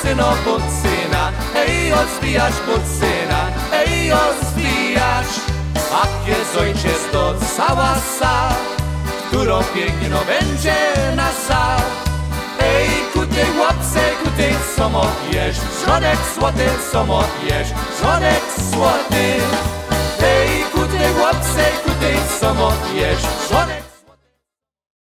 syno, pod syna, ej, rozwijasz pod syna, ej, rozwijasz. A jest ojciec to cała sa, którą piękno będzie na sa. Ej, kuty chłopcy, kuty co jesz, żonek złoty, co jesz, żonek złoty. Ej, kuty chłopcy, kuty co jesz, żonek